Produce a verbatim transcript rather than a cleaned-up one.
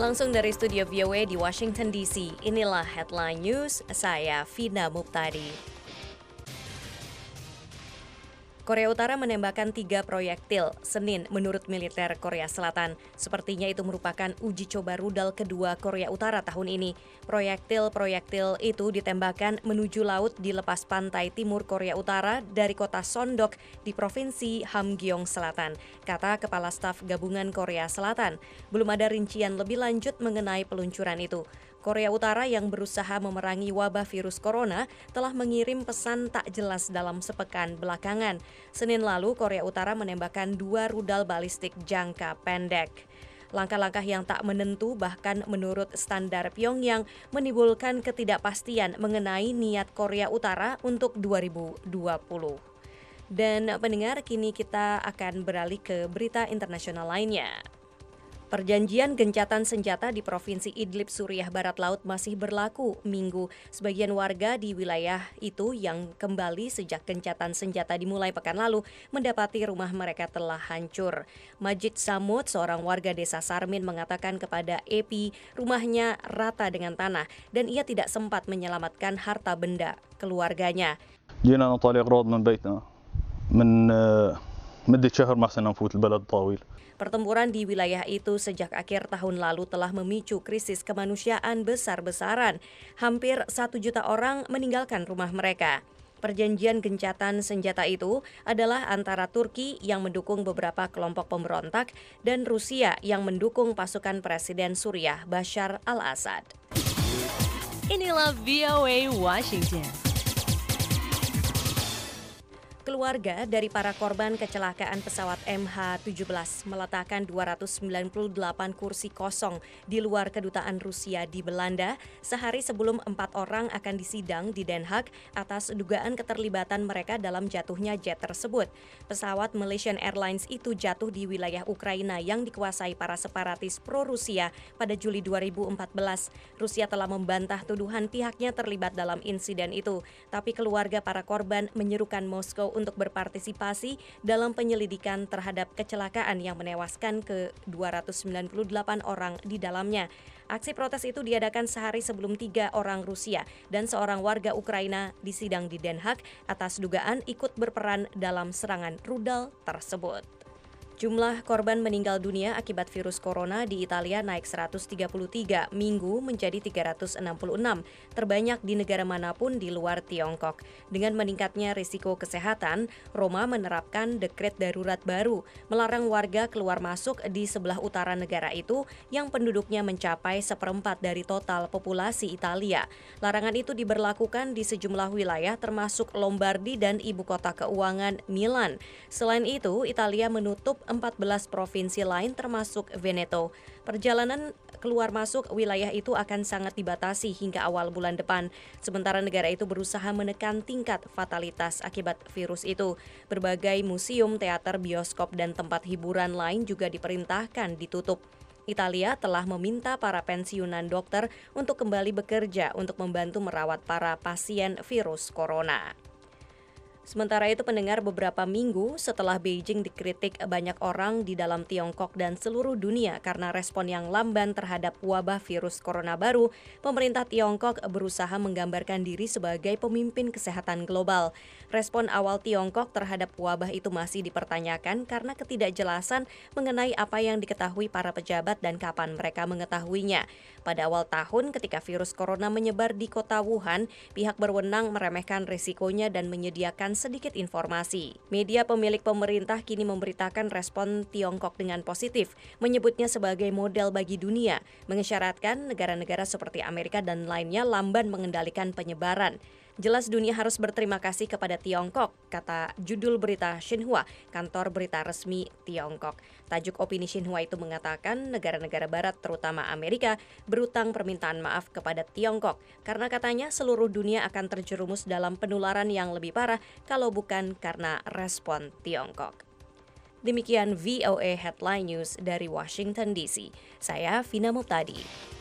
Langsung dari studio V O A di Washington D C, inilah Headline News, saya Vina Muptadi. Korea Utara menembakkan tiga proyektil Senin menurut militer Korea Selatan. Sepertinya itu merupakan uji coba rudal kedua Korea Utara tahun ini. Proyektil-proyektil itu ditembakkan menuju laut di lepas pantai timur Korea Utara dari kota Sondok di Provinsi Hamgyeong Selatan, kata Kepala Staf Gabungan Korea Selatan. Belum ada rincian lebih lanjut mengenai peluncuran itu. Korea Utara yang berusaha memerangi wabah virus corona telah mengirim pesan tak jelas dalam sepekan belakangan. Senin lalu, Korea Utara menembakkan dua rudal balistik jangka pendek. Langkah-langkah yang tak menentu bahkan menurut standar Pyongyang menimbulkan ketidakpastian mengenai niat Korea Utara untuk dua ribu dua puluh. Dan pendengar, kini kita akan beralih ke berita internasional lainnya. Perjanjian gencatan senjata di Provinsi Idlib, Suriah Barat Laut masih berlaku Minggu. Sebagian warga di wilayah itu yang kembali sejak gencatan senjata dimulai pekan lalu mendapati rumah mereka telah hancur. Majid Samud, seorang warga desa Sarmin, mengatakan kepada A P rumahnya rata dengan tanah dan ia tidak sempat menyelamatkan harta benda keluarganya. جينا نطالع أغراض من بيتنا من مدة شهر ما حسنا نفوت البلد طويل. Pertempuran di wilayah itu sejak akhir tahun lalu telah memicu krisis kemanusiaan besar-besaran. Hampir satu juta orang meninggalkan rumah mereka. Perjanjian gencatan senjata itu adalah antara Turki yang mendukung beberapa kelompok pemberontak dan Rusia yang mendukung pasukan Presiden Suriah Bashar al-Assad. Inilah V O A Washington. Keluarga dari para korban kecelakaan pesawat M H tujuh belas meletakkan dua ratus sembilan puluh delapan kursi kosong di luar kedutaan Rusia di Belanda sehari sebelum empat orang akan disidang di Den Haag atas dugaan keterlibatan mereka dalam jatuhnya jet tersebut. Pesawat Malaysian Airlines itu jatuh di wilayah Ukraina yang dikuasai para separatis pro-Rusia pada Juli dua ribu empat belas. Rusia telah membantah tuduhan pihaknya terlibat dalam insiden itu, tapi keluarga para korban menyerukan Moskow untuk berpartisipasi dalam penyelidikan terhadap kecelakaan yang menewaskan ke dua ratus sembilan puluh delapan orang di dalamnya. Aksi protes itu diadakan sehari sebelum tiga orang Rusia dan seorang warga Ukraina disidang di Den Haag atas dugaan ikut berperan dalam serangan rudal tersebut. Jumlah korban meninggal dunia akibat virus corona di Italia naik seratus tiga puluh tiga minggu menjadi tiga ratus enam puluh enam, terbanyak di negara manapun di luar Tiongkok. Dengan meningkatnya risiko kesehatan, Roma menerapkan dekret darurat baru, melarang warga keluar masuk di sebelah utara negara itu yang penduduknya mencapai seperempat dari total populasi Italia. Larangan itu diberlakukan di sejumlah wilayah termasuk Lombardi dan ibu kota keuangan Milan. Selain itu, Italia menutup empat belas provinsi lain termasuk Veneto. Perjalanan keluar masuk wilayah itu akan sangat dibatasi hingga awal bulan depan. Sementara negara itu berusaha menekan tingkat fatalitas akibat virus itu. Berbagai museum, teater, bioskop, dan tempat hiburan lain juga diperintahkan ditutup. Italia telah meminta para pensiunan dokter untuk kembali bekerja untuk membantu merawat para pasien virus corona. Sementara itu, pendengar, beberapa minggu setelah Beijing dikritik banyak orang di dalam Tiongkok dan seluruh dunia karena respon yang lamban terhadap wabah virus corona baru, pemerintah Tiongkok berusaha menggambarkan diri sebagai pemimpin kesehatan global. Respon awal Tiongkok terhadap wabah itu masih dipertanyakan karena ketidakjelasan mengenai apa yang diketahui para pejabat dan kapan mereka mengetahuinya. Pada awal tahun, ketika virus corona menyebar di kota Wuhan, pihak berwenang meremehkan risikonya dan menyediakan sedikit informasi. Media pemilik pemerintah kini memberitakan respon Tiongkok dengan positif, menyebutnya sebagai model bagi dunia, mengisyaratkan negara-negara seperti Amerika dan lainnya lamban mengendalikan penyebaran. Jelas dunia harus berterima kasih kepada Tiongkok, kata judul berita Xinhua, kantor berita resmi Tiongkok. Tajuk opini Xinhua itu mengatakan negara-negara barat terutama Amerika berutang permintaan maaf kepada Tiongkok karena katanya seluruh dunia akan terjerumus dalam penularan yang lebih parah kalau bukan karena respon Tiongkok. Demikian V O A Headline News dari Washington D C. Saya Vina Muptadi.